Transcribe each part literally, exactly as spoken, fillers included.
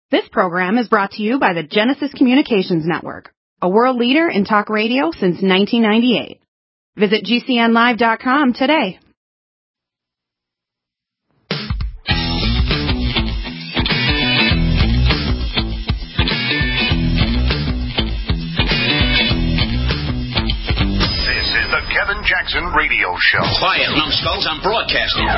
This program is brought to you by the Genesis Communications Network, a world leader in talk radio since nineteen ninety-eight. Visit G C N live dot com today. This is the Kevin Jackson Radio Show. Quiet, numbskulls, I'm broadcasting.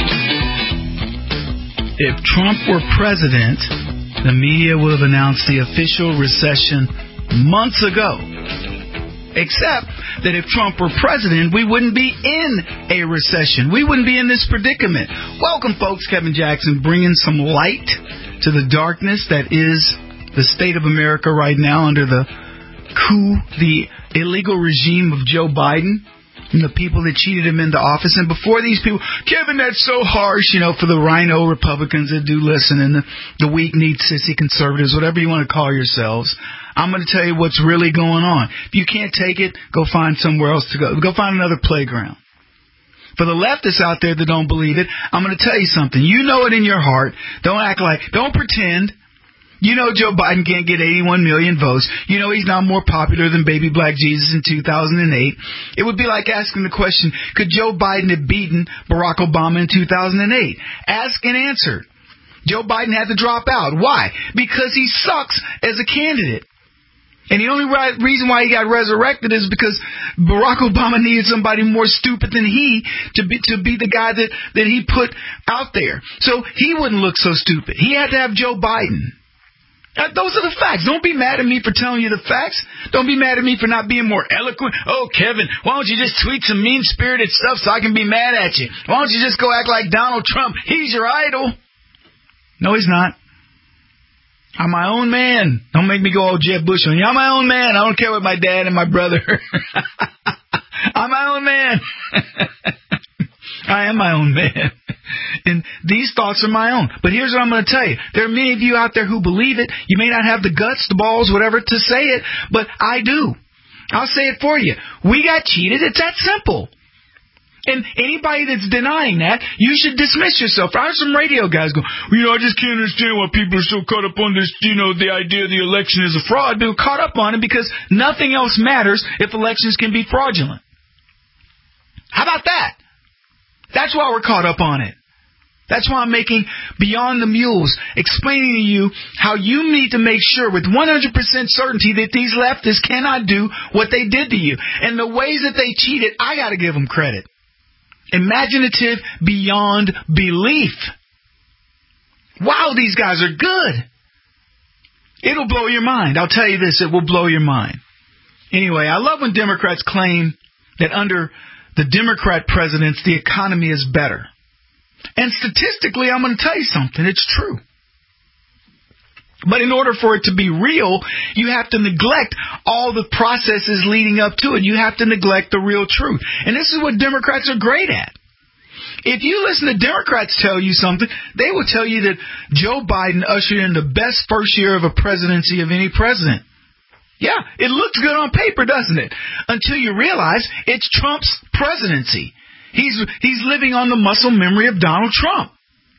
If Trump were president, the media would have announced the official recession months ago. Except that if Trump were president, we wouldn't be in a recession. We wouldn't be in this predicament. Welcome, folks. Kevin Jackson bringing some light to the darkness that is the state of America right now under the coup, the illegal regime of Joe Biden and the people that cheated him into office. And before these people, Kevin, that's so harsh, you know, for the rhino Republicans that do listen and the, the weak-kneed sissy conservatives, whatever you want to call yourselves. I'm going to tell you what's really going on. If you can't take it, go find somewhere else to go. Go find another playground. For the leftists out there that don't believe it, I'm going to tell you something. You know it in your heart. Don't act like, don't pretend. You know Joe Biden can't get eighty-one million votes. You know he's not more popular than baby black Jesus in two thousand eight. It would be like asking the question, could Joe Biden have beaten Barack Obama in two thousand eight? Ask and answer. Joe Biden had to drop out. Why? Because he sucks as a candidate. And the only right reason why he got resurrected is because Barack Obama needed somebody more stupid than he to be to be the guy that, that he put out there. So he wouldn't look so stupid. He had to have Joe Biden. Now, those are the facts. Don't be mad at me for telling you the facts. Don't be mad at me for not being more eloquent. Oh, Kevin, why don't you just tweet some mean-spirited stuff so I can be mad at you? Why don't you just go act like Donald Trump? He's your idol. No, he's not. I'm my own man. Don't make me go all Jeb Bush on you. I'm my own man. I don't care what my dad and my brother. I'm my own man. I am my own man. And these thoughts are my own. But here's what I'm going to tell you. There are many of you out there who believe it. You may not have the guts, the balls, whatever, to say it, but I do. I'll say it for you. We got cheated. It's that simple. And anybody that's denying that, you should dismiss yourself. I heard some radio guys go, well, you know, I just can't understand why people are so caught up on this, you know, the idea the election is a fraud. They're caught up on it because nothing else matters if elections can be fraudulent. How about that? That's why we're caught up on it. That's why I'm making Beyond the Mules, explaining to you how you need to make sure with one hundred percent certainty that these leftists cannot do what they did to you. And the ways that they cheated, I got to give them credit. Imaginative beyond belief. Wow, these guys are good. It'll blow your mind. I'll tell you this, it will blow your mind. Anyway, I love when Democrats claim that under the Democrat presidents, the economy is better. And statistically, I'm going to tell you something. It's true. But in order for it to be real, you have to neglect all the processes leading up to it. You have to neglect the real truth. And this is what Democrats are great at. If you listen to Democrats tell you something, they will tell you that Joe Biden ushered in the best first year of a presidency of any president. Yeah, it looks good on paper, doesn't it? Until you realize it's Trump's presidency. He's he's living on the muscle memory of Donald Trump.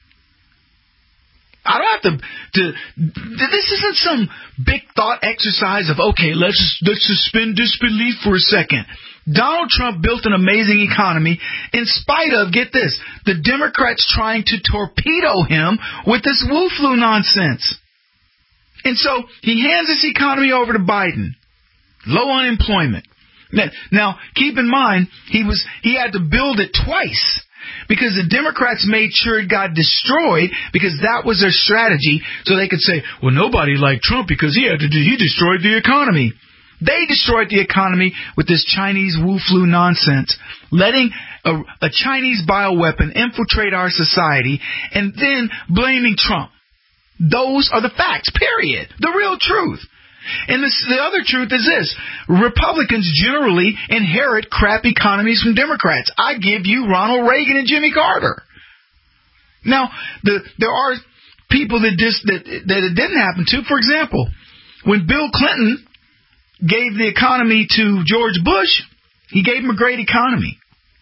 I don't have to, to. This isn't some big thought exercise of, okay, let's just, let's suspend disbelief for a second. Donald Trump built an amazing economy in spite of, get this, the Democrats trying to torpedo him with this Wu flu nonsense. And so he hands this economy over to Biden. Low unemployment. Now, now, keep in mind, he was he had to build it twice because the Democrats made sure it got destroyed because that was their strategy so they could say, well, nobody liked Trump because he had to do, he destroyed the economy. They destroyed the economy with this Chinese Wu flu nonsense, letting a, a Chinese bioweapon infiltrate our society and then blaming Trump. Those are the facts, period. The real truth. And this, the other truth is this. Republicans generally inherit crap economies from Democrats. I give you Ronald Reagan and Jimmy Carter. Now, the, there are people that, dis, that, that it didn't happen to. For example, when Bill Clinton gave the economy to George Bush, he gave him a great economy.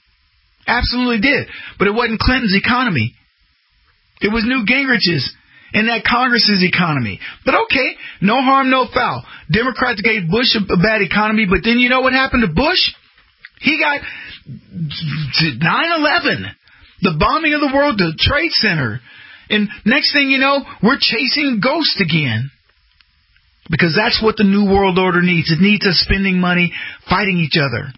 Absolutely did. But it wasn't Clinton's economy. It was Newt Gingrich's. in that Congress's economy. But okay, no harm, no foul. Democrats gave Bush a, a bad economy, but then you know what happened to Bush? He got nine eleven, the bombing of the World Trade Center. And next thing you know, we're chasing ghosts again. Because that's what the New World Order needs. It needs us spending money fighting each other.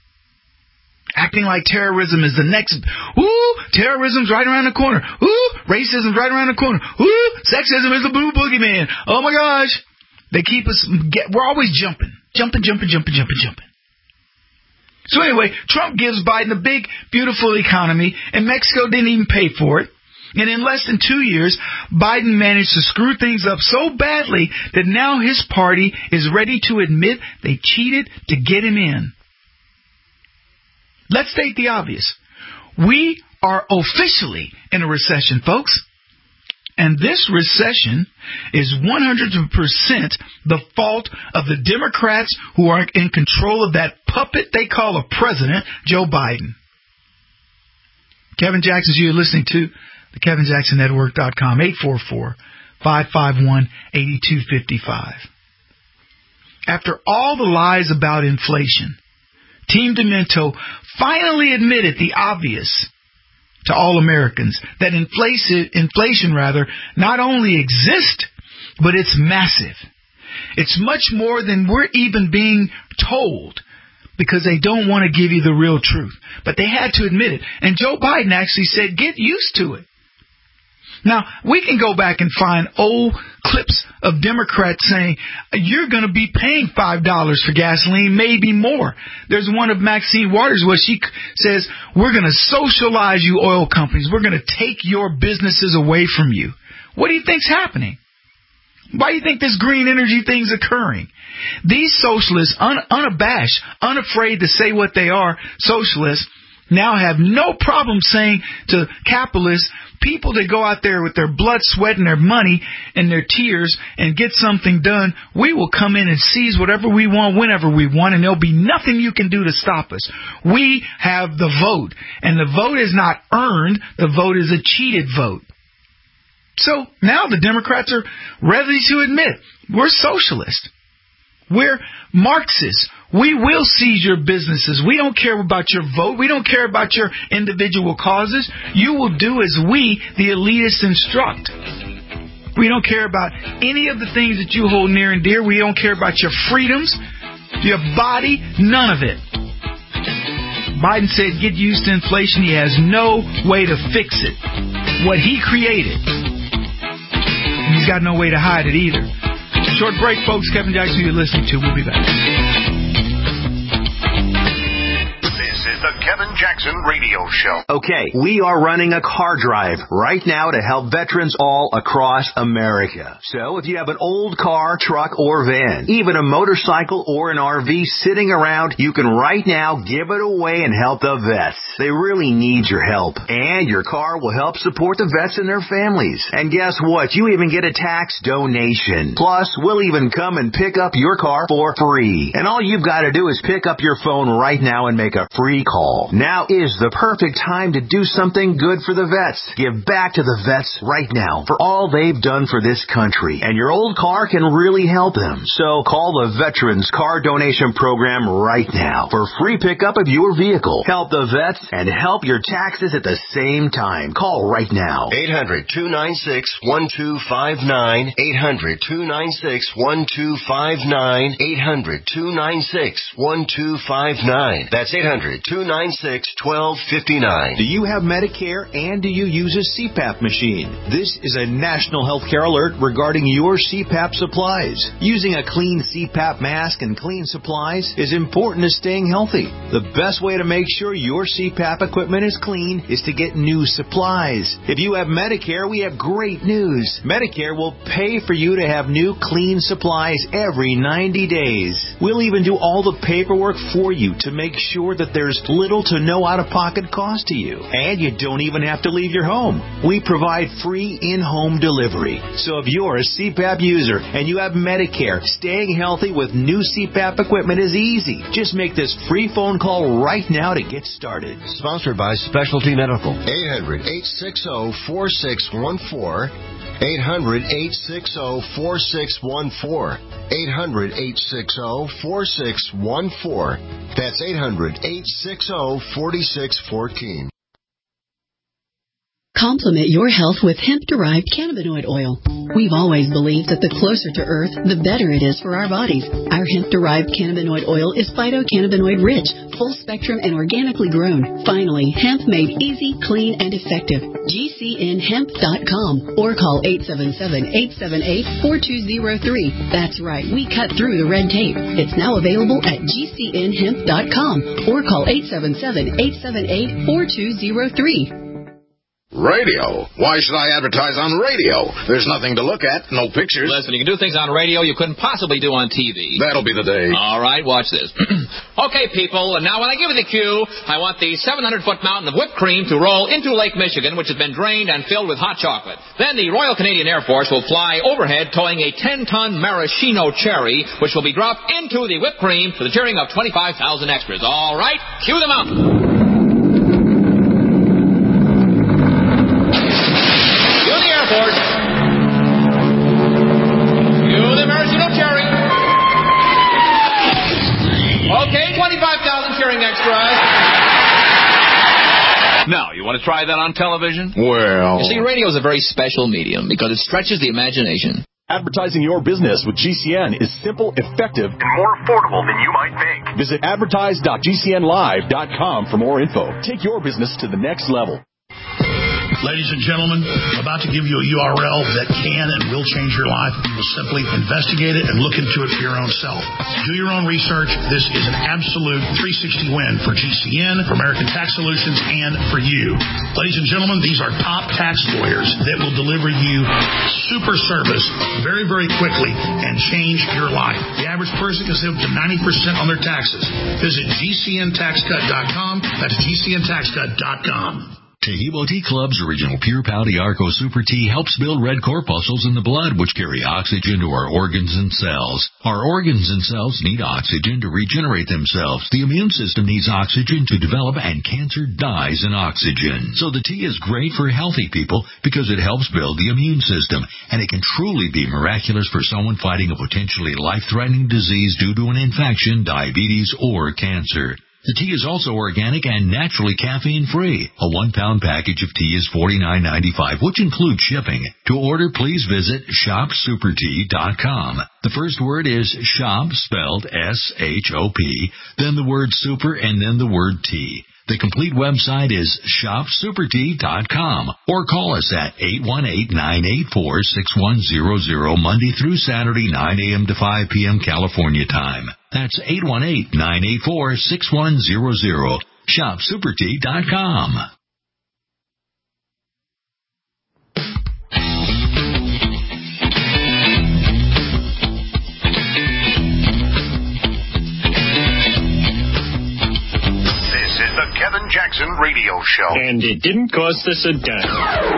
Acting like terrorism is the next. Ooh, terrorism's right around the corner. Ooh, racism's right around the corner. Ooh, sexism is the blue boogeyman. Oh my gosh. They keep us, get, we're always jumping. Jumping, jumping, jumping, jumping, jumping. So anyway, Trump gives Biden a big, beautiful economy, and Mexico didn't even pay for it. And in less than two years, Biden managed to screw things up so badly that now his party is ready to admit they cheated to get him in. Let's state the obvious. We are officially in a recession, folks. And this recession is one hundred percent the fault of the Democrats who are in control of that puppet they call a president, Joe Biden. Kevin Jackson, you're listening to the Kevin Jackson Network dot com, eight four four, five five one, eight two five five. After all the lies about inflation, Team Demento finally admitted the obvious to all Americans, that inflation, inflation rather, not only exists, but it's massive. It's much more than we're even being told, because they don't want to give you the real truth. But they had to admit it. And Joe Biden actually said, get used to it. Now, we can go back and find old clips of Democrats saying, you're going to be paying five dollars for gasoline, maybe more. There's one of Maxine Waters where she says, we're going to socialize you oil companies. We're going to take your businesses away from you. What do you think's happening? Why do you think this green energy thing's occurring? These socialists, un- unabashed, unafraid to say what they are, socialists, now have no problem saying to capitalists, people that go out there with their blood, sweat, and their money and their tears and get something done, we will come in and seize whatever we want, whenever we want, and there'll be nothing you can do to stop us. We have the vote, and the vote is not earned. The vote is a cheated vote. So now the Democrats are ready to admit, we're socialists. We're Marxists. We will seize your businesses. We don't care about your vote. We don't care about your individual causes. You will do as we, the elitists, instruct. We don't care about any of the things that you hold near and dear. We don't care about your freedoms, your body, none of it. Biden said, get used to inflation. He has no way to fix it. What he created. And he's got no way to hide it either. Short break, folks. Kevin Jackson, you're listening to. We'll be back. This is the Kevin Jackson Radio Show. Okay, we are running a car drive right now to help veterans all across America. So if you have an old car, truck, or van, even a motorcycle or an R V sitting around, you can right now give it away and help the vets. They really need your help. And your car will help support the vets and their families. And guess what? You even get a tax donation. Plus, we'll even come and pick up your car for free. And all you've got to do is pick up your phone right now and make a free call. Now is the perfect time to do something good for the vets. Give back to the vets right now for all they've done for this country. And your old car can really help them. So call the Veterans Car Donation Program right now for free pickup of your vehicle. Help the vets and help your taxes at the same time. Call right now. eight hundred, two nine six, one two five nine. eight hundred, two nine six, one two five nine. eight hundred, two nine six, one two five nine. That's eight hundred, two nine six, one two five nine. Do you have Medicare and do you use a C PAP machine? This is a national healthcare alert regarding your C PAP supplies. Using a clean C PAP mask and clean supplies is important to staying healthy. The best way to make sure your C PAP equipment is clean is to get new supplies. If you have Medicare, we have great news. Medicare will pay for you to have new clean supplies every ninety days. We'll even do all the paperwork for you to make sure that there's little to no out-of-pocket cost to you. And you don't even have to leave your home. We provide free in-home delivery. So if you're a C PAP user and you have Medicare, staying healthy with new C PAP equipment is easy. Just make this free phone call right now to get started. Sponsored by Specialty Medical. eight hundred, eight six zero, four six one four. eight hundred, eight six zero, four six one four. eight hundred, eight six zero, four six one four. That's eight hundred, eight six zero, four six one four. Complement your health with hemp-derived cannabinoid oil. We've always believed that the closer to Earth, the better it is for our bodies. Our hemp-derived cannabinoid oil is phytocannabinoid-rich, full-spectrum, and organically grown. Finally, hemp made easy, clean, and effective. G C N hemp dot com or call eight seven seven, eight seven eight, four two zero three. That's right, we cut through the red tape. It's now available at G C N hemp dot com or call eight seven seven, eight seven eight, four two zero three. Radio? Why should I advertise on radio? There's nothing to look at, no pictures. Listen, you can do things on radio you couldn't possibly do on T V. That'll be the day. All right, watch this. Okay, people, now when I give you the cue, I want the seven hundred foot mountain of whipped cream to roll into Lake Michigan, which has been drained and filled with hot chocolate. Then the Royal Canadian Air Force will fly overhead towing a ten ton maraschino cherry, which will be dropped into the whipped cream for the cheering of twenty-five thousand extras. All right, cue them up. Okay, twenty-five thousand cheering extras. Now, you want to try that on television? Well... You see, radio is a very special medium because it stretches the imagination. Advertising your business with G C N is simple, effective, and more affordable than you might think. Visit advertise dot G C N live dot com for more info. Take your business to the next level. Ladies and gentlemen, I'm about to give you a U R L that can and will change your life. You will simply investigate it and look into it for your own self. Do your own research. This is an absolute three sixty win for G C N, for American Tax Solutions, and for you. Ladies and gentlemen, these are top tax lawyers that will deliver you super service very, very quickly and change your life. The average person can save up to ninety percent on their taxes. Visit G C N tax cut dot com. That's G C N tax cut dot com. Taheebo Tea Club's original Pure Pau D'Arco Super Tea helps build red corpuscles in the blood, which carry oxygen to our organs and cells. Our organs and cells need oxygen to regenerate themselves. The immune system needs oxygen to develop, and cancer dies in oxygen. So the tea is great for healthy people because it helps build the immune system, and it can truly be miraculous for someone fighting a potentially life-threatening disease due to an infection, diabetes, or cancer. The tea is also organic and naturally caffeine-free. A one-pound package of tea is forty-nine ninety-five, which includes shipping. To order, please visit shop super tea dot com. The first word is shop, spelled S H O P, then the word super, and then the word tea. The complete website is shop super tea dot com, or call us at eight one eight, nine eight four, six one zero zero Monday through Saturday, nine a.m. to five p.m. California time. That's eight one eight, nine eight four, six one zero zero. shop super tea dot com. The Kevin Jackson Radio Show. And it didn't cost us a dime.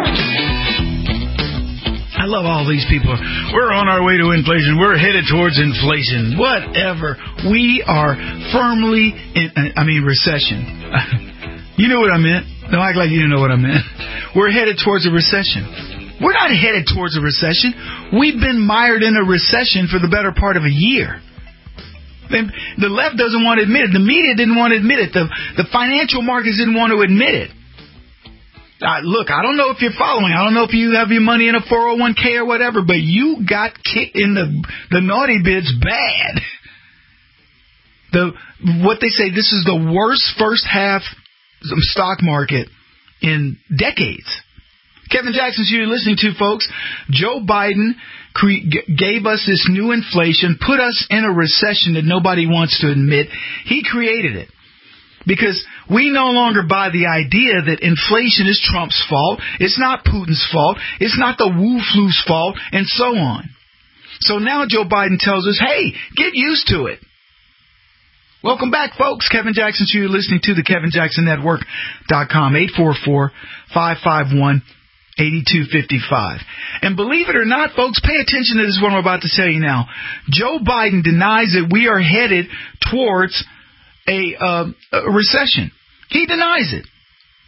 I love all these people. We're on our way to inflation. We're headed towards inflation. Whatever. We are firmly in, I mean, recession. You know what I meant. Don't act like you didn't know what I meant. We're headed towards a recession. We're not headed towards a recession. We've been mired in a recession for the better part of a year. And the left doesn't want to admit it. The media didn't want to admit it. The, the financial markets didn't want to admit it. Uh, look, I don't know if you're following. I don't know if you have your money in a four oh one k or whatever, but you got kicked in the the naughty bits bad. The what they say, this is the worst first half stock market in decades. Kevin Jackson, you're listening to, folks. Joe Biden cre- gave us this new inflation, put us in a recession that nobody wants to admit. He created it. Because we no longer buy the idea that inflation is Trump's fault. It's not Putin's fault. It's not the Wu Flu's fault, and so on. So now Joe Biden tells us, hey, get used to it. Welcome back, folks. Kevin Jackson, you're listening to the Kevin Jackson Network dot com, eight four four, five five one, eighty-two fifty-five. And believe it or not, folks, pay attention to this, what I'm about to tell you now. Joe Biden denies that we are headed towards a, uh, a recession. He denies it.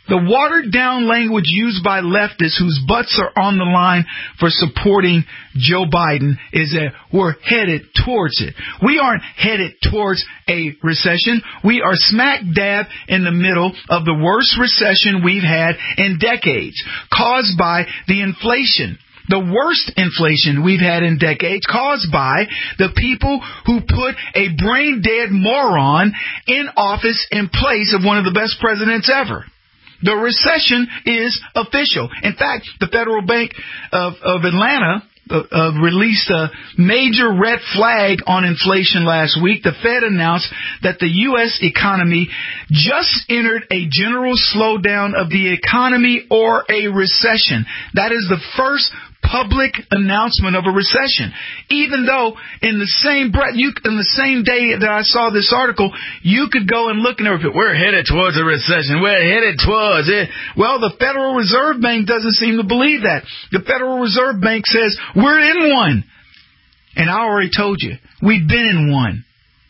The watered-down language used by leftists whose butts are on the line for supporting Joe Biden is that we're headed towards it. We aren't headed towards a recession. We are smack dab in the middle of the worst recession we've had in decades, caused by the inflation. The worst inflation we've had in decades, caused by the people who put a brain-dead moron in office in place of one of the best presidents ever. The recession is official. In fact, the Federal Bank of, of Atlanta uh, uh, released a major red flag on inflation last week. The Fed announced that the U S economy just entered a general slowdown of the economy or a recession. That is the first public announcement of a recession. Even though in the same breath, you, in the same day that I saw this article, you could go and look and everything. We're headed towards a recession. We're headed towards it. Well, the Federal Reserve Bank doesn't seem to believe that. The Federal Reserve Bank says we're in one. And I already told you, we've been in one.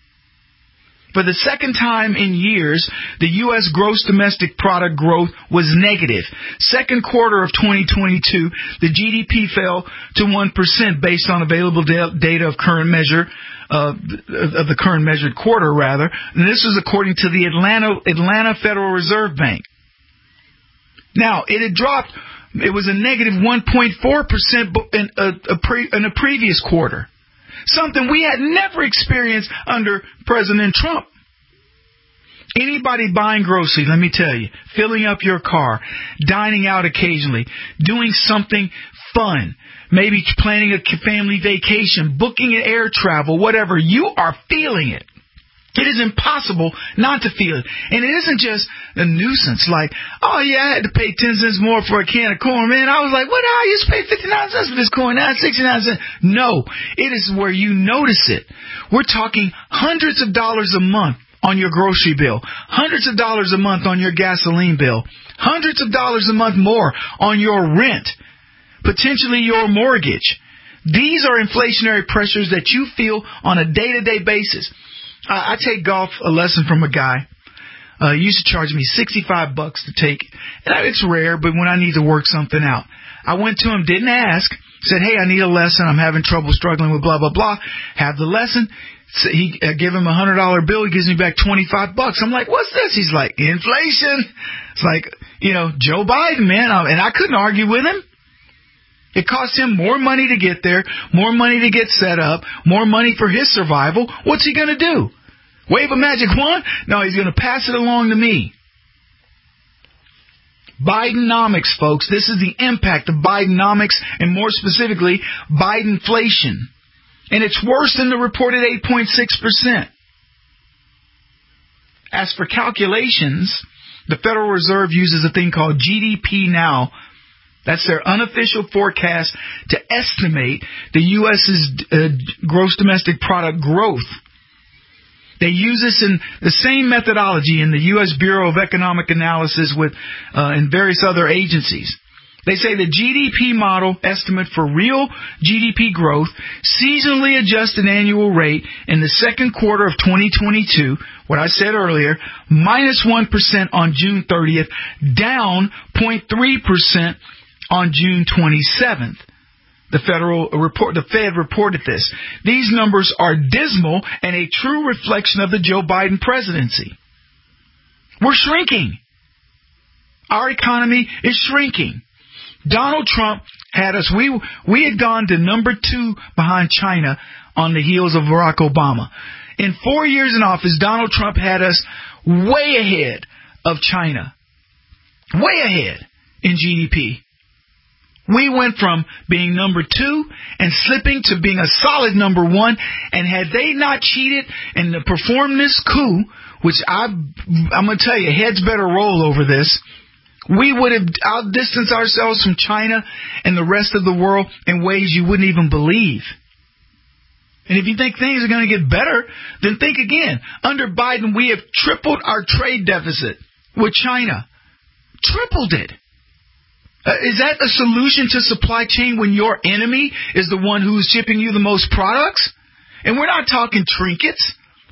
For the second time in years, the U S gross domestic product growth was negative. Second quarter of twenty twenty-two, the G D P fell to one percent based on available data of current measure, uh, of the current measured quarter, rather. And this was according to the Atlanta, Atlanta Federal Reserve Bank. Now, it had dropped, it was a negative one point four percent in a, a pre, in a previous quarter. Something we had never experienced under President Trump. Anybody buying groceries, let me tell you, filling up your car, dining out occasionally, doing something fun, maybe planning a family vacation, booking an air travel, whatever, you are feeling it. It is impossible not to feel it. And it isn't just a nuisance like, oh, yeah, I had to pay ten cents more for a can of corn. Man, I was like, what? I used to pay fifty-nine cents for this corn. Now it's sixty-nine cents. No, it is where you notice it. We're talking hundreds of dollars a month on your grocery bill, hundreds of dollars a month on your gasoline bill, hundreds of dollars a month more on your rent, potentially your mortgage. These are inflationary pressures that you feel on a day-to-day basis. I, I take golf a lesson from a guy. Uh, he used to charge me sixty-five bucks to take. And it's rare, but when I need to work something out. I went to him, didn't ask, said, hey, I need a lesson. I'm having trouble struggling with blah, blah, blah. Have the lesson. So he I give him a one hundred dollar bill. He gives me back twenty-five bucks. I'm like, what's this? He's like, inflation. It's like, you know, Joe Biden, man. And I couldn't argue with him. It cost him more money to get there, more money to get set up, more money for his survival. What's he going to do? Wave a magic wand? No, he's going to pass it along to me. Bidenomics, folks. This is the impact of Bidenomics and more specifically, Bidenflation. And it's worse than the reported eight point six percent. As for calculations, the Federal Reserve uses a thing called G D P Now. That's their unofficial forecast to estimate the U S's uh, gross domestic product growth. They use this in the same methodology in the U S Bureau of Economic Analysis with uh, and various other agencies. They say the G D P model estimate for real G D P growth, seasonally adjusted annual rate in the second quarter of twenty twenty-two, what I said earlier, minus one percent on June thirtieth, down zero point three percent on June twenty-seventh. The federal report, the Fed reported this. These numbers are dismal and a true reflection of the Joe Biden presidency. We're shrinking. Our economy is shrinking. Donald Trump had us, we we had gone to number two behind China on the heels of Barack Obama. In four years in office, Donald Trump had us way ahead of China. Way ahead in G D P. We went from being number two and slipping to being a solid number one. And had they not cheated and performed this coup, which I, I'm going to tell you, heads better roll over this, we would have outdistanced ourselves from China and the rest of the world in ways you wouldn't even believe. And if you think things are going to get better, then think again. Under Biden, we have tripled our trade deficit with China. Tripled it. Uh, is that a solution to supply chain when your enemy is the one who's shipping you the most products? And we're not talking trinkets.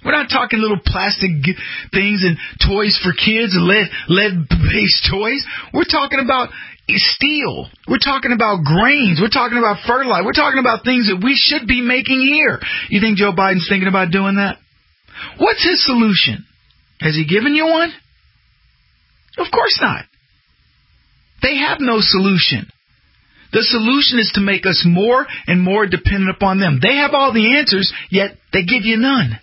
We're not talking little plastic g- things and toys for kids, lead, lead-based toys. We're talking about steel. We're talking about grains. We're talking about fertilizer. We're talking about things that we should be making here. You think Joe Biden's thinking about doing that? What's his solution? Has he given you one? Of course not. They have no solution. The solution is to make us more and more dependent upon them. They have all the answers, yet they give you none.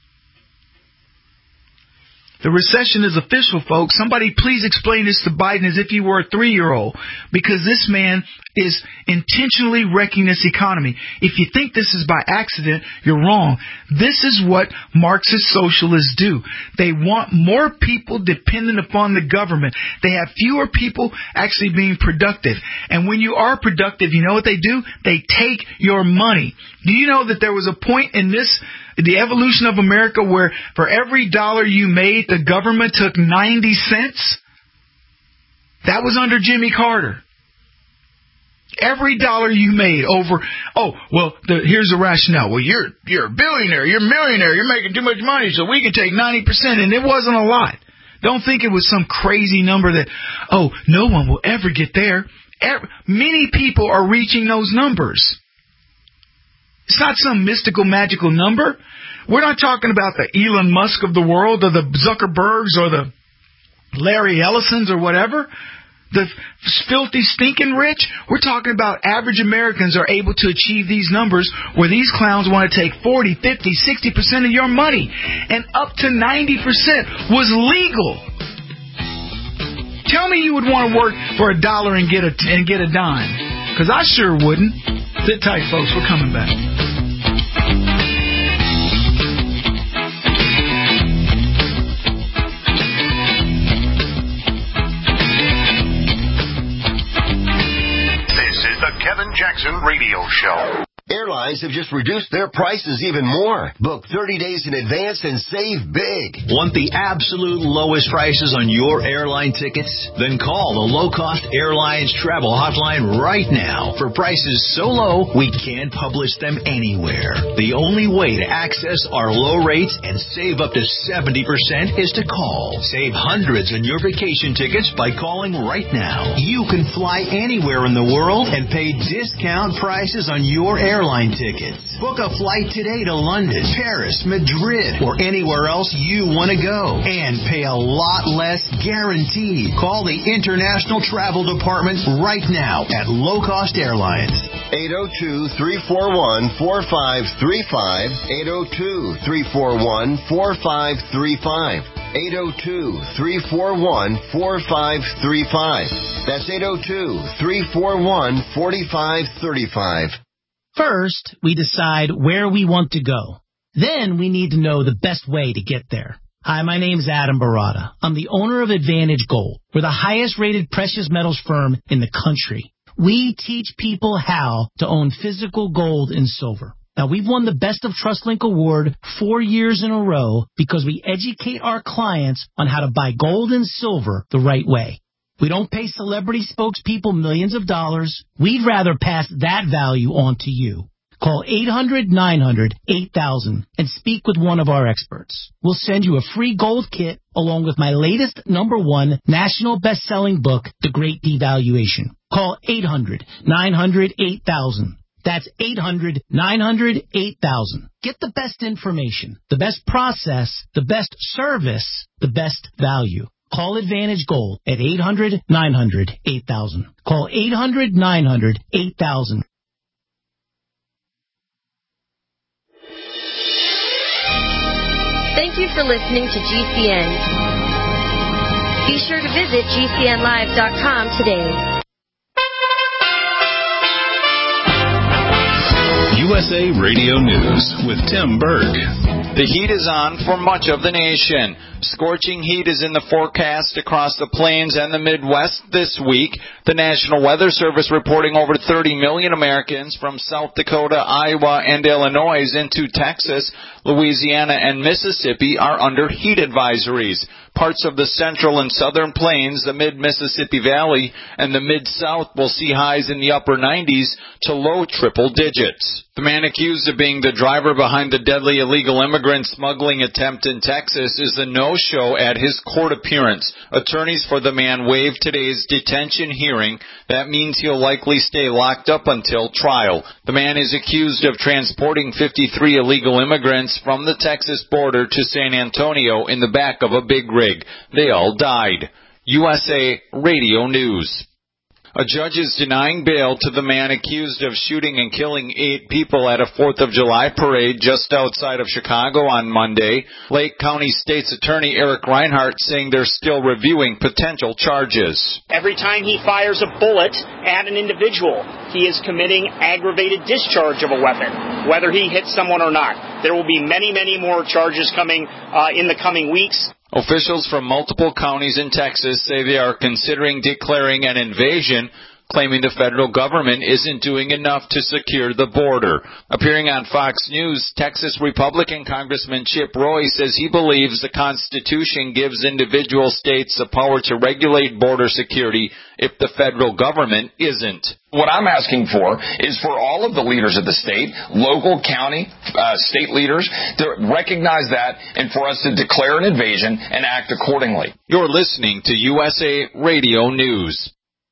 The recession is official, folks. Somebody please explain this to Biden as if he were a three-year-old, because this man is intentionally wrecking this economy. If you think this is by accident, you're wrong. This is what Marxist socialists do. They want more people dependent upon the government. They have fewer people actually being productive. And when you are productive, you know what they do? They take your money. Do you know that there was a point in this the evolution of America where for every dollar you made, the government took ninety cents? That was under Jimmy Carter. Every dollar you made over, oh, well, the, here's the rationale. Well, you're you're a billionaire, you're a millionaire, you're making too much money, so we can take ninety percent, and it wasn't a lot. Don't think it was some crazy number that, oh, no one will ever get there. Every, many people are reaching those numbers. It's not some mystical, magical number. We're not talking about the Elon Musk of the world or the Zuckerbergs or the Larry Ellisons or whatever, the filthy, stinking rich. We're talking about average Americans are able to achieve these numbers where these clowns want to take forty, fifty, sixty percent of your money. And up to ninety percent was legal. Tell me you would want to work for a dollar and get a, and get a dime. Because I sure wouldn't. Sit tight, folks. We're coming back. This is the Kevin Jackson Radio Show. Airlines have just reduced their prices even more. Book thirty days in advance and save big. Want the absolute lowest prices on your airline tickets? Then call the Low Cost Airlines Travel Hotline right now. For prices so low, we can't publish them anywhere. The only way to access our low rates and save up to seventy percent is to call. Save hundreds on your vacation tickets by calling right now. You can fly anywhere in the world and pay discount prices on your airline airline tickets. Book a flight today to London, Paris, Madrid, or anywhere else you want to go. And pay a lot less guaranteed. Call the International Travel Department right now at Low Cost Airlines. eight oh two, three four one, four five three five. eight oh two, three four one, four five three five. eight oh two, three four one, four five three five. That's eight oh two, three four one, four five three five. First, we decide where we want to go. Then we need to know the best way to get there. Hi, my name is Adam Barada. I'm the owner of Advantage Gold. We're the highest rated precious metals firm in the country. We teach people how to own physical gold and silver. Now, we've won the Best of TrustLink Award four years in a row because we educate our clients on how to buy gold and silver the right way. We don't pay celebrity spokespeople millions of dollars. We'd rather pass that value on to you. Call eight hundred, nine hundred, eight thousand and speak with one of our experts. We'll send you a free gold kit along with my latest number one national best-selling book, The Great Devaluation. Call eight hundred, nine hundred, eight thousand. That's eight hundred, nine hundred, eight thousand. Get the best information, the best process, the best service, the best value. Call Advantage Gold at eight hundred, nine hundred, eight thousand. Call eight hundred, nine hundred, eight thousand. Thank you for listening to G C N. Be sure to visit G C N live dot com today. U S A Radio News with Tim Berg. The heat is on for much of the nation. Scorching heat is in the forecast across the plains and the Midwest this week. The National Weather Service reporting over thirty million Americans from South Dakota, Iowa, and Illinois into Texas, Louisiana, and Mississippi are under heat advisories. Parts of the central and southern plains, the mid-Mississippi Valley, and the mid-South will see highs in the upper nineties to low triple digits. The man accused of being the driver behind the deadly illegal immigrant smuggling attempt in Texas is a no-show at his court appearance. Attorneys for the man waived today's detention hearing. That means he'll likely stay locked up until trial. The man is accused of transporting fifty-three illegal immigrants from the Texas border to San Antonio in the back of a big rig. They all died. U S A Radio News. A judge is denying bail to the man accused of shooting and killing eight people at a fourth of July parade just outside of Chicago on Monday. Lake County State's Attorney Eric Reinhart saying they're still reviewing potential charges. Every time he fires a bullet at an individual, he is committing aggravated discharge of a weapon, whether he hits someone or not. There will be many, many more charges coming uh, in the coming weeks. Officials from multiple counties in Texas say they are considering declaring an invasion, claiming the federal government isn't doing enough to secure the border. Appearing on Fox News, Texas Republican Congressman Chip Roy says he believes the Constitution gives individual states the power to regulate border security if the federal government isn't. What I'm asking for is for all of the leaders of the state, local, county, uh, state leaders, to recognize that and for us to declare an invasion and act accordingly. You're listening to U S A Radio News.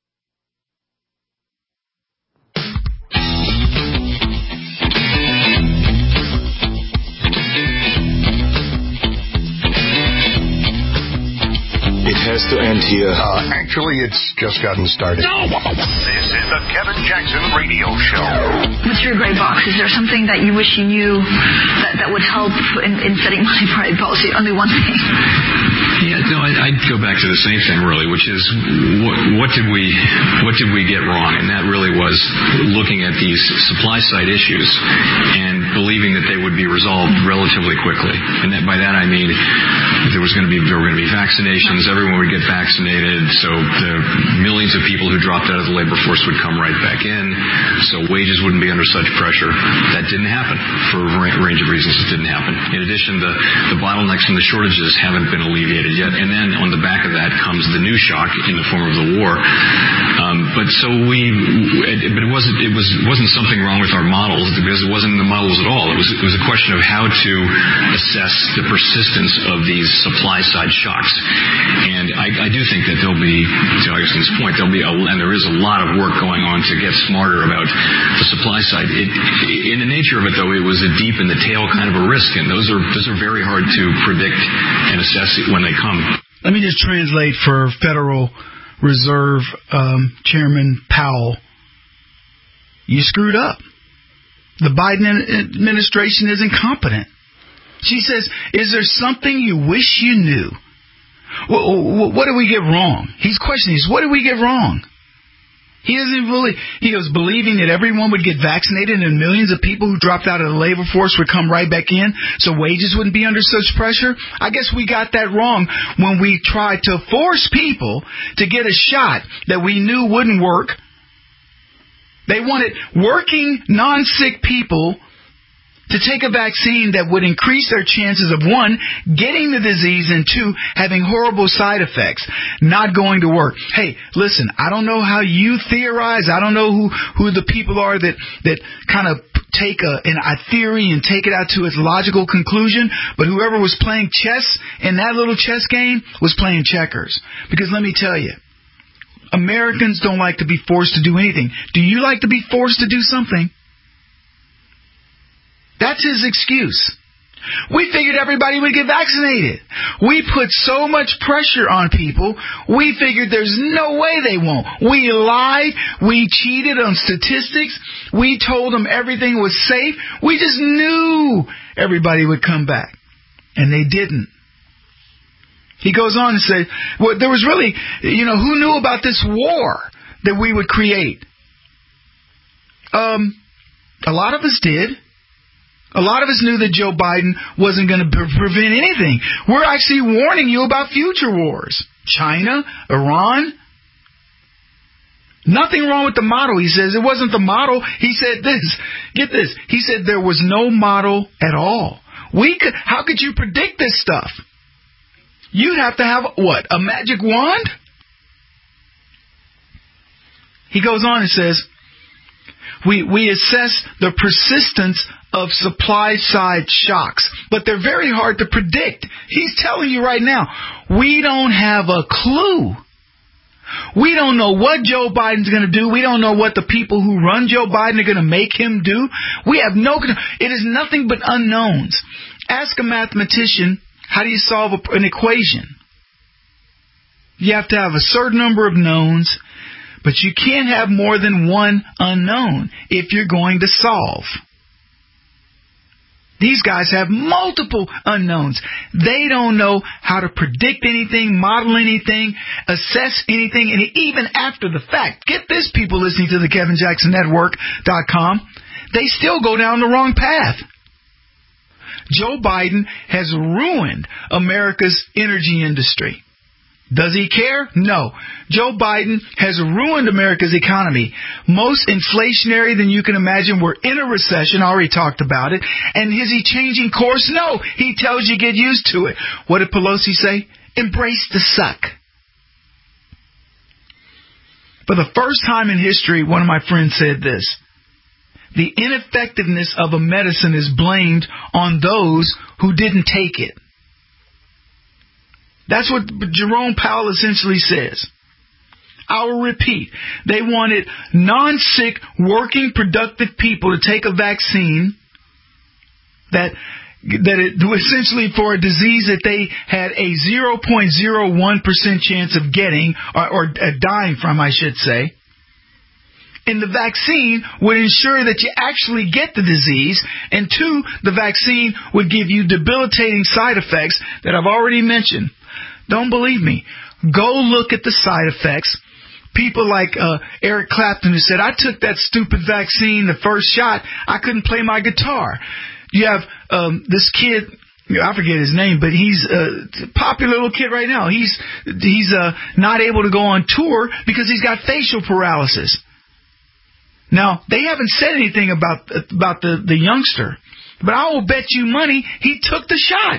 It has to end here. Uh, actually, it's just gotten started. No! This is the Kevin Jackson Radio Show. What's your gray box? Is there something that you wish you knew that, that would help in, in setting money private policy? Only one thing. Yeah, no, I'd go back to the same thing, really, which is what, what did we what did we get wrong? And that really was looking at these supply side issues and believing that they would be resolved relatively quickly. And that, by that I mean there was going to be there were going to be vaccinations. Everyone would get vaccinated, so the millions of people who dropped out of the labor force would come right back in, so wages wouldn't be under such pressure. That didn't happen for a range of reasons. It didn't happen. In addition, the, the bottlenecks and the shortages haven't been alleviated yet, and then on the back of that comes the new shock in the form of the war. Um, but so we, it, but it wasn't it was wasn't something wrong with our models, because it wasn't in the models at all. It was it was a question of how to assess the persistence of these supply side shocks. And I, I do think that there'll be, to Augustin's point, there'll be, a, and there is a lot of work going on to get smarter about the supply side. It, in the nature of it, though, it was a deep in the tail kind of a risk, and those are those are very hard to predict and assess when they come. Let me just translate for Federal Reserve um, Chairman Powell. You screwed up. The Biden administration is incompetent. She says, is there something you wish you knew? What did we get wrong? He's questioning us. What did we get wrong? He doesn't believe. He was believing that everyone would get vaccinated and millions of people who dropped out of the labor force would come right back in, so wages wouldn't be under such pressure. I guess we got that wrong when we tried to force people to get a shot that we knew wouldn't work. They wanted working, non-sick people to take a vaccine that would increase their chances of, one, getting the disease, and two, having horrible side effects, not going to work. Hey, listen, I don't know how you theorize. I don't know who, who the people are that, that kind of take a, an, a theory and take it out to its logical conclusion, but whoever was playing chess in that little chess game was playing checkers. Because let me tell you, Americans don't like to be forced to do anything. Do you like to be forced to do something? That's his excuse. We figured everybody would get vaccinated. We put so much pressure on people, we figured there's no way they won't. We lied. We cheated on statistics. We told them everything was safe. We just knew everybody would come back. And they didn't. He goes on to say, well, there was really, you know, who knew about this war that we would create? Um, a lot of us did. A lot of us knew that Joe Biden wasn't going to pre- prevent anything. We're actually warning you about future wars. China, Iran. Nothing wrong with the model, he says. It wasn't the model. He said this. Get this. He said there was no model at all. We could. How could you predict this stuff? You'd have to have, what, a magic wand? He goes on and says, we, we assess the persistence of supply-side shocks, but they're very hard to predict. He's telling you right now, we don't have a clue. We don't know what Joe Biden's going to do. We don't know what the people who run Joe Biden are going to make him do. We have no, it is nothing but unknowns. Ask a mathematician, how do you solve an equation? You have to have a certain number of knowns, but you can't have more than one unknown if you're going to solve. These guys have multiple unknowns. They don't know how to predict anything, model anything, assess anything, and even after the fact. Get this, people listening to the Kevin Jackson Network dot com. They still go down the wrong path. Joe Biden has ruined America's energy industry. Does he care? No. Joe Biden has ruined America's economy. Most inflationary than you can imagine. We're in a recession. I already talked about it. And is he changing course? No. He tells you get used to it. What did Pelosi say? Embrace the suck. For the first time in history, one of my friends said this. The ineffectiveness of a medicine is blamed on those who didn't take it. That's what Jerome Powell essentially says. I will repeat. They wanted non-sick, working, productive people to take a vaccine that that it essentially for a disease that they had a zero point zero one percent chance of getting or, or dying from, I should say. And the vaccine would ensure that you actually get the disease. And two, the vaccine would give you debilitating side effects that I've already mentioned. Don't believe me. Go look at the side effects. People like uh, Eric Clapton who said, I took that stupid vaccine the first shot. I couldn't play my guitar. You have um, this kid, I forget his name, but he's a popular little kid right now. He's he's uh, not able to go on tour because he's got facial paralysis. Now, they haven't said anything about about the, the youngster, but I will bet you money he took the shot.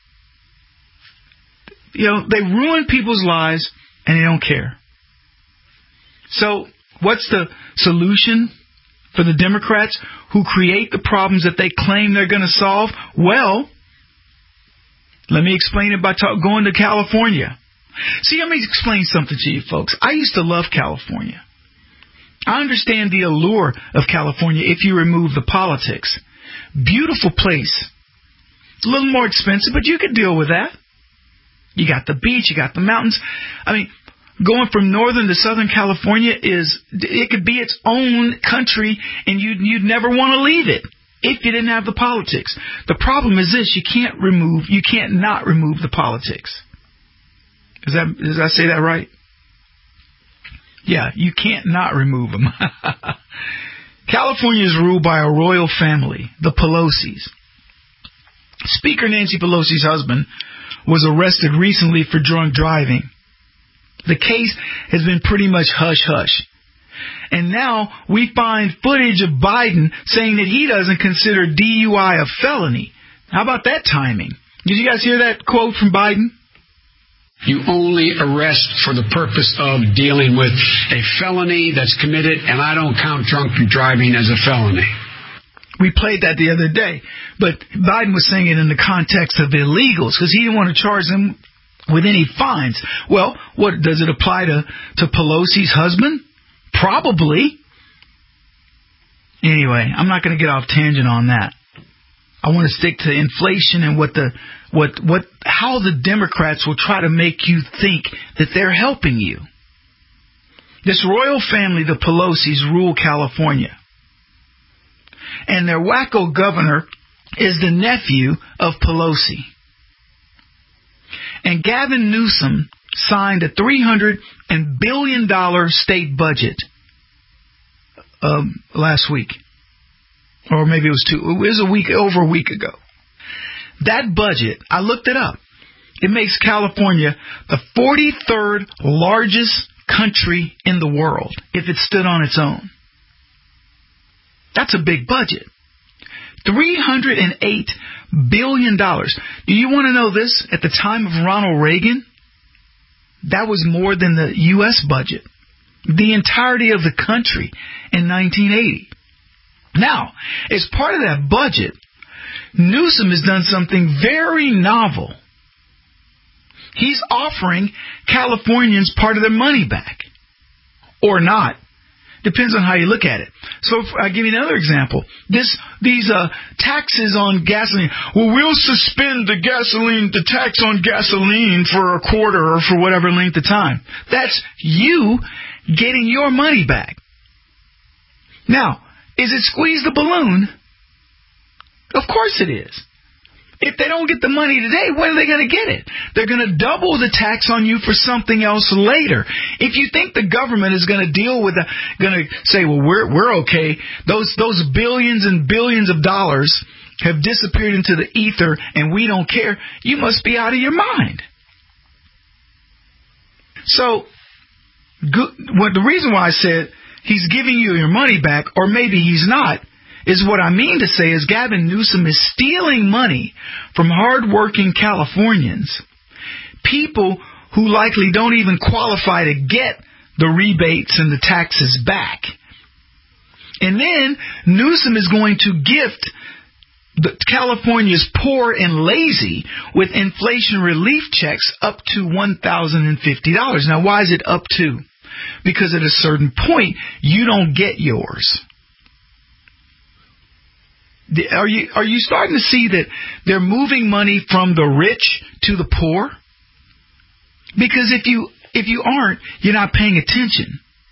You know, they ruin people's lives, and they don't care. So, what's the solution for the Democrats who create the problems that they claim they're going to solve? Well, let me explain it by talk, going to California. See, let me explain something to you folks. I used to love California. I understand the allure of California if you remove the politics. Beautiful place. It's a little more expensive, but you could deal with that. You got the beach, you got the mountains. I mean, going from northern to southern California is, it could be its own country, and you'd, you'd never want to leave it if you didn't have the politics. The problem is this, you can't remove, you can't not remove the politics. Is that, did I say that right? Yeah, you can't not remove them. California is ruled by a royal family, the Pelosi's. Speaker Nancy Pelosi's husband was arrested recently for drunk driving. The case has been pretty much hush-hush. And now we find footage of Biden saying that he doesn't consider D U I a felony. How about that timing? Did you guys hear that quote from Biden? You only arrest for the purpose of dealing with a felony that's committed, and I don't count drunk driving as a felony. We played that the other day, but Biden was saying it in the context of illegals because he didn't want to charge them with any fines. Well, what does it apply to, to Pelosi's husband? Probably. Anyway, I'm not going to get off tangent on that. I want to stick to inflation and what the what what how the Democrats will try to make you think that they're helping you. This royal family, the Pelosi's, rule California. And their wacko governor is the nephew of Pelosi. And Gavin Newsom signed a three hundred billion dollars state budget um, last week. or maybe it was two, it was a week, over a week ago. That budget, I looked it up. It makes California the forty-third largest country in the world if it stood on its own. That's a big budget. three hundred eight billion dollars. Do you want to know this? At the time of Ronald Reagan, that was more than the U S budget. The entirety of the country in nineteen eighty. Now, as part of that budget, Newsom has done something very novel. He's offering Californians part of their money back. Or not. Depends on how you look at it. So if, I'll give you another example. This, these uh, taxes on gasoline. Well, we'll suspend the gasoline, the tax on gasoline for a quarter or for whatever length of time. That's you getting your money back. Now, is it squeeze the balloon? Of course it is. If they don't get the money today, when are they going to get it? They're going to double the tax on you for something else later. If you think the government is going to deal with, going to say, well, we're we're okay. Those those billions and billions of dollars have disappeared into the ether, and we don't care. You must be out of your mind. So, good, well, the reason why I said he's giving you your money back, or maybe he's not, is what I mean to say is Gavin Newsom is stealing money from hardworking Californians, people who likely don't even qualify to get the rebates and the taxes back. And then Newsom is going to gift the California's poor and lazy with inflation relief checks up to one thousand fifty dollars. Now, why is it up to? Because at a certain point, you don't get yours. Are you are you starting to see that they're moving money from the rich to the poor? Because if you if you aren't, you're not paying attention.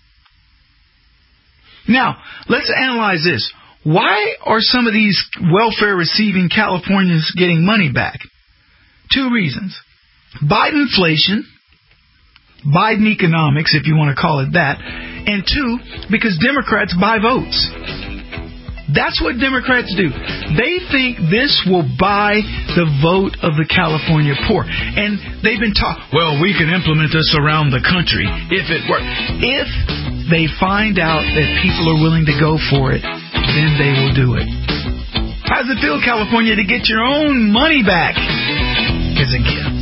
Now, let's analyze this. Why are some of these welfare receiving Californians getting money back? Two reasons. Biden inflation, Biden economics, if you want to call it that, and two, because Democrats buy votes. That's what Democrats do. They think this will buy the vote of the California poor. And they've been taught, well, we can implement this around the country if it works. If they find out that people are willing to go for it, then they will do it. How does it feel, California, to get your own money back as a gift?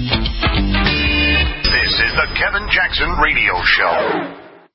This is the Kevin Jackson Radio Show.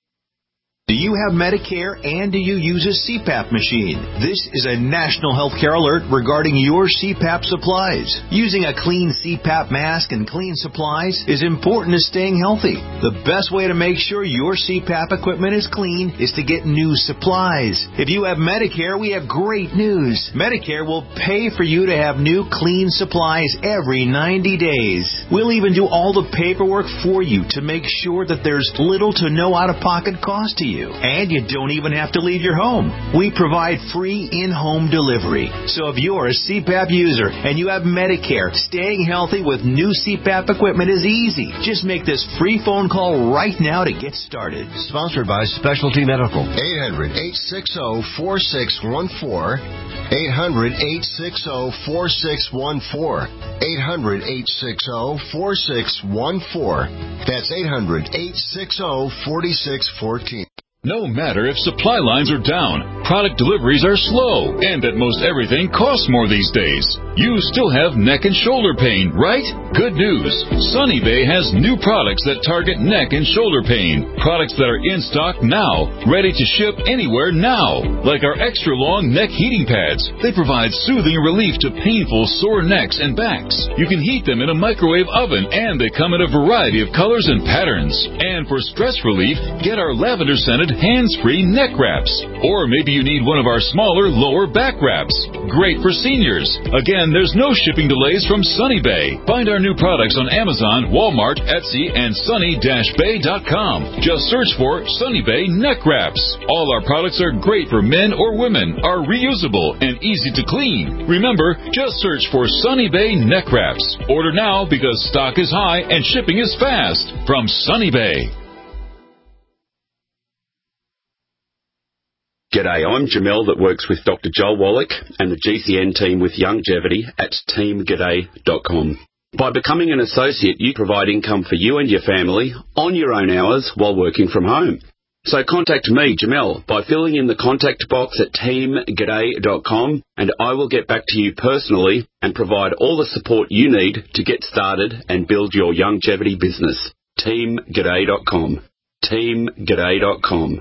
Do you have Medicare and do you use a C PAP machine? This is a national healthcare alert regarding your C PAP supplies. Using a clean C PAP mask and clean supplies is important to staying healthy. The best way to make sure your C PAP equipment is clean is to get new supplies. If you have Medicare, we have great news. Medicare will pay for you to have new clean supplies every ninety days. We'll even do all the paperwork for you to make sure that there's little to no out-of-pocket cost to you. And you don't even have to leave your home. We provide free in-home delivery. So if you're a C PAP user and you have Medicare, staying healthy with new C PAP equipment is easy. Just make this free phone call right now to get started. Sponsored by Specialty Medical. eight hundred, eight six zero, four six one four. eight hundred, eight six zero, four six one four. eight hundred, eight six zero, four six one four. That's eight hundred, eight six zero, four six one four. No matter if supply lines are down, product deliveries are slow, and that most everything costs more these days, you still have neck and shoulder pain, right? Good news. Sunny Bay has new products that target neck and shoulder pain. Products that are in stock now, ready to ship anywhere now. Like our extra long neck heating pads. They provide soothing relief to painful sore necks and backs. You can heat them in a microwave oven, and they come in a variety of colors and patterns. And for stress relief, get our lavender scented hands-free neck wraps. Or maybe you need one of our smaller lower back wraps. Great for seniors. Again, there's no shipping delays from Sunny Bay. Find our new products on Amazon, Walmart, Etsy, and sunny dash bay dot com. Just search for Sunny Bay neck wraps. All our products are great for men or women, are reusable, and easy to clean. Remember, just search for Sunny Bay neck wraps. Order now because stock is high and shipping is fast. From Sunny Bay. G'day, I'm Jamel that works with Doctor Joel Wallach and the G C N team with Longevity at team g'day dot com. By becoming an associate, you provide income for you and your family on your own hours while working from home. So contact me, Jamel, by filling in the contact box at team g'day dot com, and I will get back to you personally and provide all the support you need to get started and build your longevity business. team g'day dot com. team g'day dot com.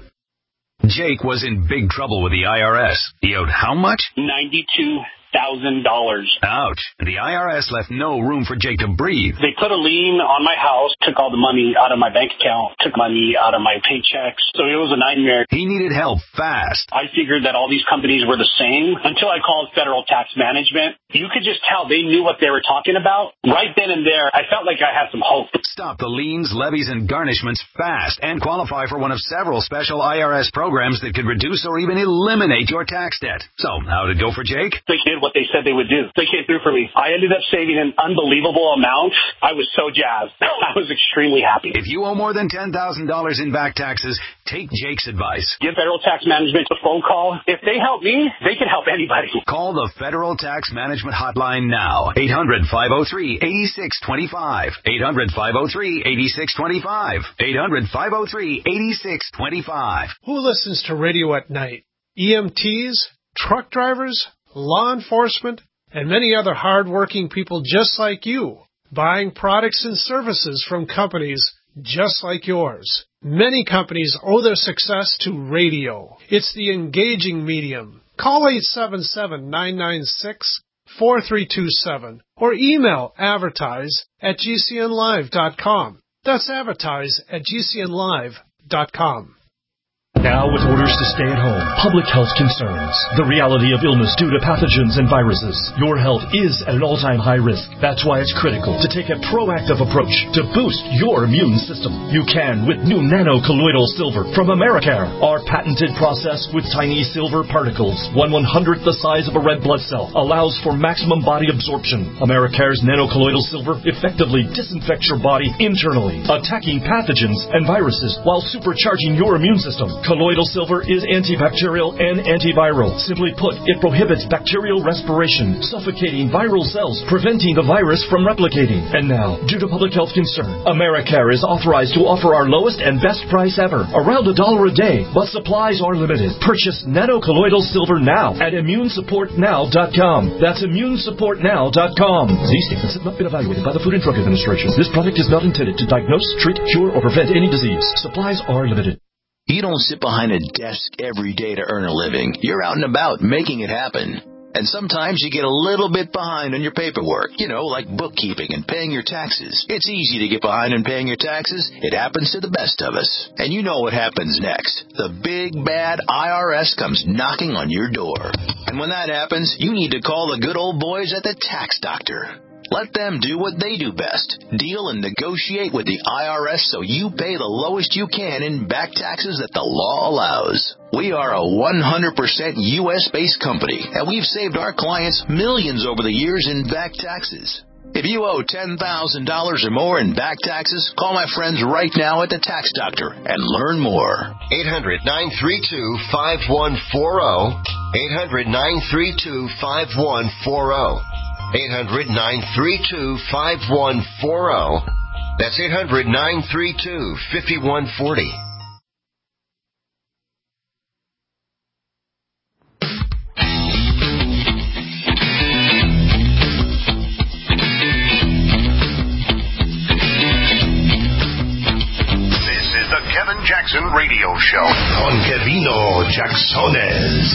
Jake was in big trouble with the I R S. He owed how much? ninety-two thousand dollars. Ouch. The I R S left no room for Jake to breathe. They put a lien on my house, took all the money out of my bank account, took money out of my paychecks. So it was a nightmare. He needed help fast. I figured that all these companies were the same until I called Federal Tax Management. You could just tell they knew what they were talking about. Right then and there, I felt like I had some hope. Stop the liens, levies, and garnishments fast and qualify for one of several special I R S programs that could reduce or even eliminate your tax debt. So, how'd it go for Jake? They did what they said they would do. They came through for me. I ended up saving an unbelievable amount. I was so jazzed. I was extremely happy. If you owe more than ten thousand dollars in back taxes, take Jake's advice. Give Federal Tax Management a phone call. If they help me, they can help anybody. Call the Federal Tax Management Hotline now. eight hundred, five oh three, eight six two five. eight hundred, five oh three, eight six two five. eight hundred, five oh three, eight six two five. Who listens to radio at night? E M Ts, truck drivers, law enforcement, and many other hard-working people just like you, buying products and services from companies just like yours. Many companies owe their success to radio. It's the engaging medium. Call eight seven seven, nine nine six, four three two seven or email advertise at g c n live dot com. That's advertise at g c n live dot com. Now with orders to stay at home, public health concerns, the reality of illness due to pathogens and viruses, your health is at an all-time high risk. That's why it's critical to take a proactive approach to boost your immune system. You can with new nano-colloidal silver from Americare. Our patented process with tiny silver particles, one one-hundredth the size of a red blood cell, allows for maximum body absorption. Americare's nano-colloidal silver effectively disinfects your body internally, attacking pathogens and viruses while supercharging your immune system. Colloidal silver is antibacterial and antiviral. Simply put, it prohibits bacterial respiration, suffocating viral cells, preventing the virus from replicating. And now, due to public health concern, Americare is authorized to offer our lowest and best price ever, around a dollar a day, but supplies are limited. Purchase nano-colloidal silver now at immune support now dot com. That's immune support now dot com. These statements have not been evaluated by the Food and Drug Administration. This product is not intended to diagnose, treat, cure, or prevent any disease. Supplies are limited. You don't sit behind a desk every day to earn a living. You're out and about making it happen. And sometimes you get a little bit behind on your paperwork, you know, like bookkeeping and paying your taxes. It's easy to get behind on paying your taxes. It happens to the best of us. And you know what happens next. The big, bad I R S comes knocking on your door. And when that happens, you need to call the good old boys at the Tax Doctor. Let them do what they do best. Deal and negotiate with the I R S so you pay the lowest you can in back taxes that the law allows. We are a one hundred percent U S-based company, and we've saved our clients millions over the years in back taxes. If you owe ten thousand dollars or more in back taxes, call my friends right now at the Tax Doctor and learn more. eight hundred, nine three two, five one four zero. eight hundred, nine three two, five one four zero. eight hundred, nine three two, five one four zero. That's eight hundred, nine three two, five one four zero. This is the Kevin Jackson Radio Show on Kevino Jacksones.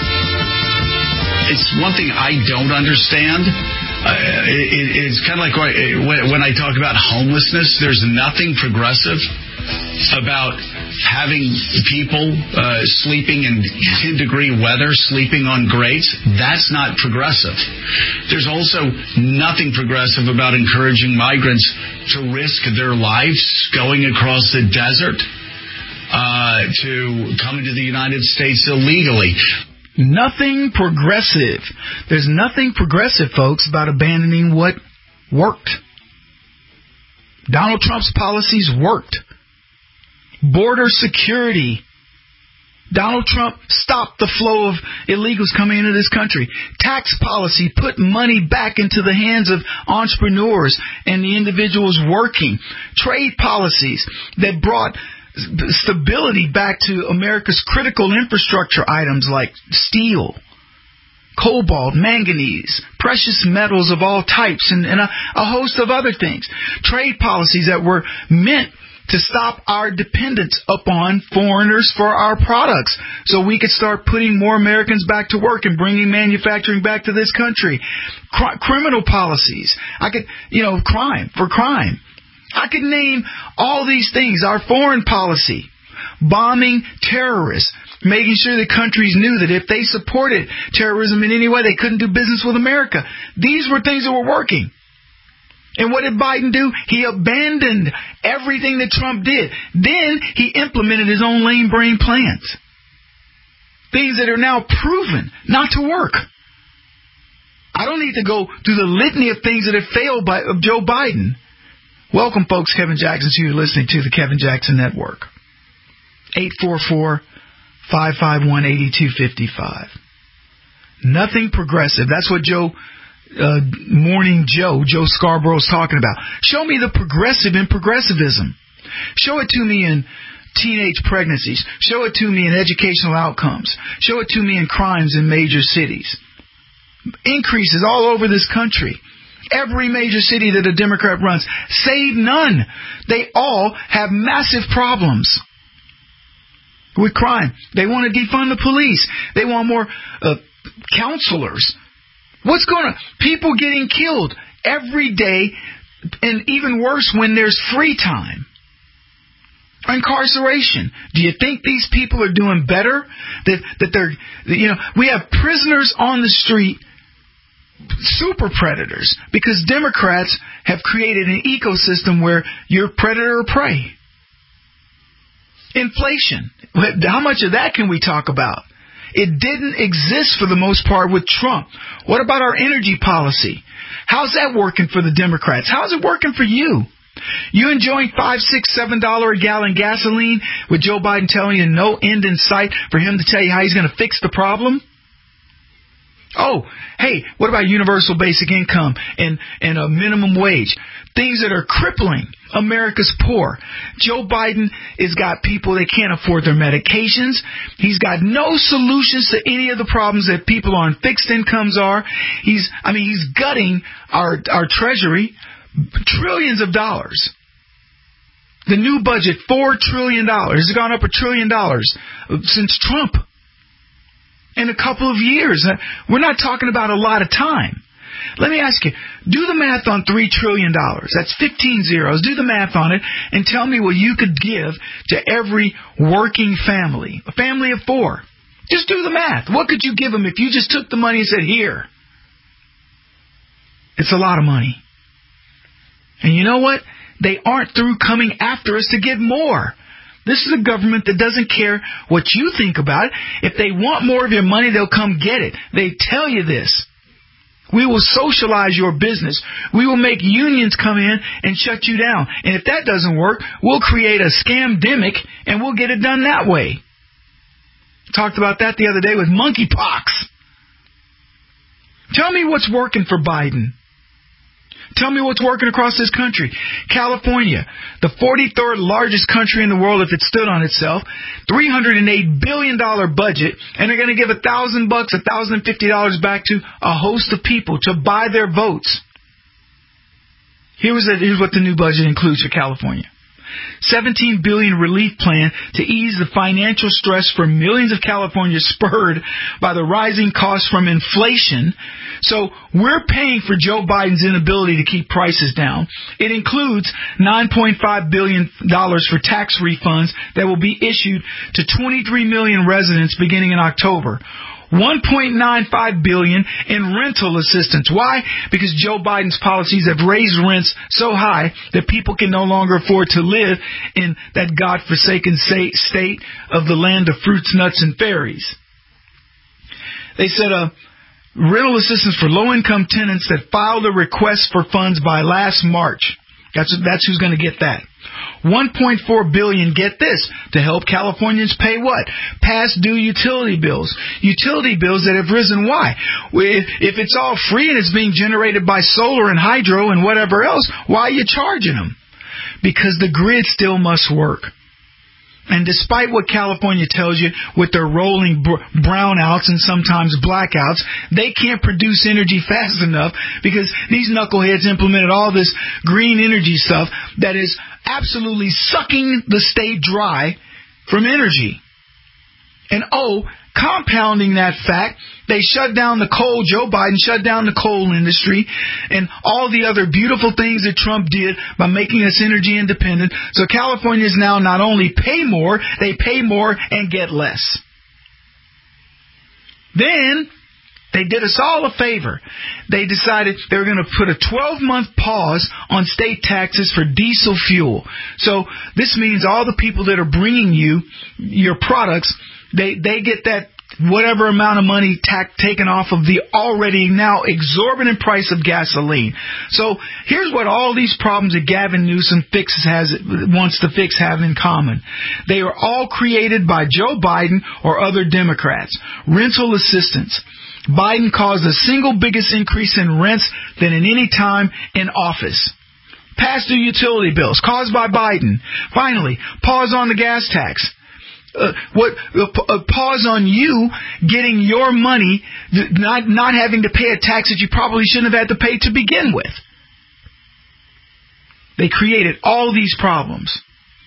It's one thing I don't understand. Uh, it, it's kind of like when I talk about homelessness, there's nothing progressive about having people uh, sleeping in ten-degree weather, sleeping on grates. That's not progressive. There's also nothing progressive about encouraging migrants to risk their lives going across the desert uh, to come into the United States illegally. Nothing progressive. There's nothing progressive, folks, about abandoning what worked. Donald Trump's policies worked. Border security Donald Trump stopped the flow of illegals coming into this country. Tax policy put money back into the hands of entrepreneurs and the individuals working. Trade policies that brought stability back to America's critical infrastructure items like steel, cobalt, manganese, precious metals of all types, and, and a, a host of other things. Trade policies that were meant to stop our dependence upon foreigners for our products so we could start putting more Americans back to work and bringing manufacturing back to this country. Cr- criminal policies. I could, you know, crime, for crime. I could name all these things. Our foreign policy. Bombing terrorists. Making sure that countries knew that if they supported terrorism in any way, they couldn't do business with America. These were things that were working. And what did Biden do? He abandoned everything that Trump did. Then he implemented his own lame brain plans. Things that are now proven not to work. I don't need to go through the litany of things that have failed by of Joe Biden. Welcome, folks. Kevin Jackson, so you're listening to the Kevin Jackson Network. eight four four, five five one, eight two five five. Nothing progressive. That's what Joe... Uh, Morning Joe, Joe Scarborough's talking about. Show me the progressive in progressivism. Show it to me in teenage pregnancies. Show it to me in educational outcomes. Show it to me in crimes in major cities. Increases all over this country. Every major city that a Democrat runs, save none. They all have massive problems with crime. They want to defund the police. They want more uh, counselors. What's going on? People getting killed every day, and even worse when there's free time. Incarceration. Do you think these people are doing better? That that they're, you know, we have prisoners on the street, super predators, because Democrats have created an ecosystem where you're predator or prey. Inflation. How much of that can we talk about? It didn't exist for the most part with Trump. What about our energy policy? How's that working for the Democrats? How's it working for you? You enjoying five, six, seven dollar a gallon gasoline with Joe Biden telling you no end in sight for him to tell you how he's going to fix the problem? Oh, hey, what about universal basic income and, and a minimum wage? Things that are crippling America's poor. Joe Biden has got people that can't afford their medications. He's got no solutions to any of the problems that people on fixed incomes are. He's, I mean, he's gutting our, our treasury, trillions of dollars. The new budget, four trillion dollars. It's gone up a trillion dollars since Trump. In a couple of years. We're not talking about a lot of time. Let me ask you, do the math on three trillion dollars. That's fifteen zeros. Do the math on it and tell me what you could give to every working family. A family of four. Just do the math. What could you give them if you just took the money and said, here? It's a lot of money. And you know what? They aren't through coming after us to get more. This is a government that doesn't care what you think about it. If they want more of your money, they'll come get it. They tell you this. We will socialize your business. We will make unions come in and shut you down. And if that doesn't work, we'll create a scamdemic and we'll get it done that way. Talked about that the other day with monkeypox. Tell me what's working for Biden. Tell me what's working across this country. California, the forty-third largest country in the world if it stood on itself, three hundred eight billion dollars budget, and they're going to give a thousand bucks, a thousand fifty dollars back to a host of people to buy their votes. Here's, a, here's what the new budget includes for California. seventeen billion dollars relief plan to ease the financial stress for millions of Californians spurred by the rising costs from inflation. So we're paying for Joe Biden's inability to keep prices down. It includes nine point five billion dollars for tax refunds that will be issued to twenty-three million residents beginning in October. one point nine five billion dollars in rental assistance. Why? Because Joe Biden's policies have raised rents so high that people can no longer afford to live in that godforsaken state of the land of fruits, nuts, and fairies. They said uh, rental assistance for low-income tenants that filed a request for funds by last March. That's that's who's going to get that. one point four billion dollars, get this, to help Californians pay what? Past due utility bills. Utility bills that have risen. Why? If it's all free and it's being generated by solar and hydro and whatever else, why are you charging them? Because the grid still must work. And despite what California tells you with their rolling br- brownouts and sometimes blackouts, they can't produce energy fast enough because these knuckleheads implemented all this green energy stuff that is absolutely sucking the state dry from energy. And oh, compounding that fact, they shut down the coal, Joe Biden shut down the coal industry and all the other beautiful things that Trump did by making us energy independent. So Californians now not only pay more, they pay more and get less. Then they did us all a favor. They decided they were going to put a twelve-month pause on state taxes for diesel fuel. So this means all the people that are bringing you your products, They they get that whatever amount of money ta- taken off of the already now exorbitant price of gasoline. So here's what all these problems that Gavin Newsom fixes has wants to fix have in common. They are all created by Joe Biden or other Democrats. Rental assistance. Biden caused the single biggest increase in rents than in any time in office. Past due utility bills caused by Biden. Finally, pause on the gas tax. Uh, what uh, uh, pause on you getting your money, not not having to pay a tax that you probably shouldn't have had to pay to begin with. They created all these problems.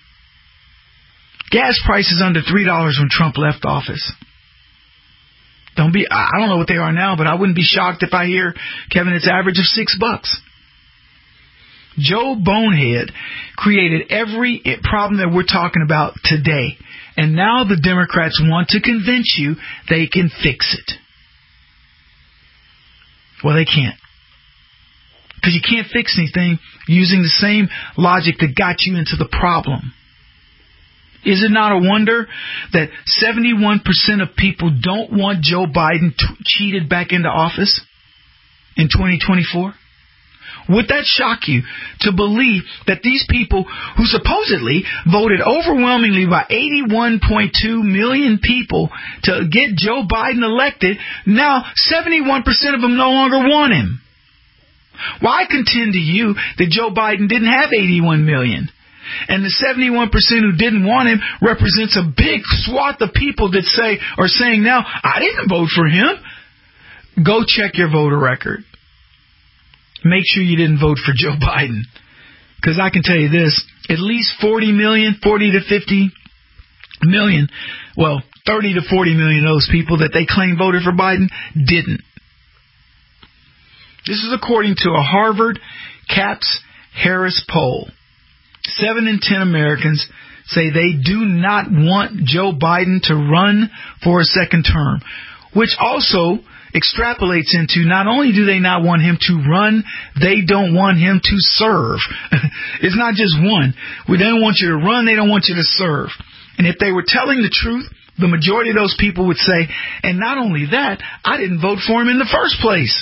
Gas prices under three dollars when Trump left office. Don't be. I don't know what they are now, but I wouldn't be shocked if I hear, Kevin, it's average of six bucks. Joe Bonehead created every problem that we're talking about today. And now the Democrats want to convince you they can fix it. Well, they can't. Because you can't fix anything using the same logic that got you into the problem. Is it not a wonder that seventy-one percent of people don't want Joe Biden t- cheated back into office in twenty twenty-four? Would that shock you to believe that these people who supposedly voted overwhelmingly by eighty-one point two million people to get Joe Biden elected, now seventy-one percent of them no longer want him? Well, I contend to you that Joe Biden didn't have eighty-one million. And the seventy-one percent who didn't want him represents a big swath of people that say are saying now, I didn't vote for him. Go check your voter record. Make sure you didn't vote for Joe Biden. Because I can tell you this, at least forty million, forty to fifty million, well, thirty to forty million of those people that they claim voted for Biden didn't. This is according to a Harvard Capps Harris poll. Seven in ten Americans say they do not want Joe Biden to run for a second term, which also extrapolates into not only do they not want him to run, they don't want him to serve. It's not just one. We don't want you to run, they don't want you to serve. And if they were telling the truth, the majority of those people would say, and not only that, I didn't vote for him in the first place.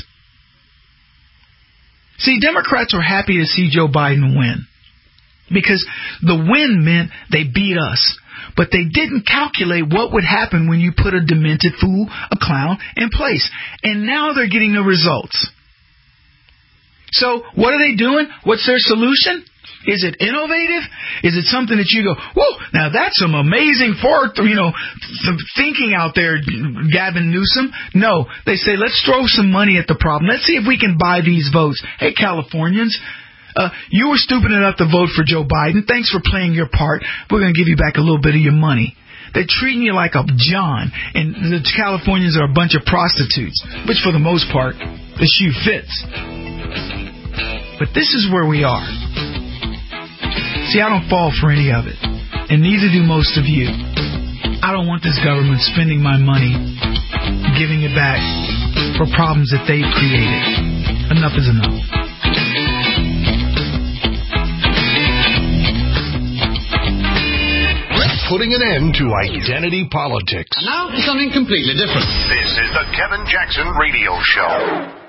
See, Democrats were happy to see Joe Biden win because the win meant they beat us. But they didn't calculate what would happen when you put a demented fool, a clown, in place. And now they're getting the results. So what are they doing? What's their solution? Is it innovative? Is it something that you go, whoa, now that's some amazing forward, you know, some thinking out there, Gavin Newsom? No, they say, let's throw some money at the problem. Let's see if we can buy these votes. Hey, Californians, uh, you were stupid enough to vote for Joe Biden. Thanks for playing your part. We're going to give you back a little bit of your money. They're treating you like a John, and the Californians are a bunch of prostitutes, which for the most part, the shoe fits. But this is where we are. See, I don't fall for any of it, and neither do most of you. I don't want this government spending my money, giving it back for problems that they've created. Enough is enough. Putting an end to identity politics. And now for something completely different. This is the Kevin Jackson Radio Show.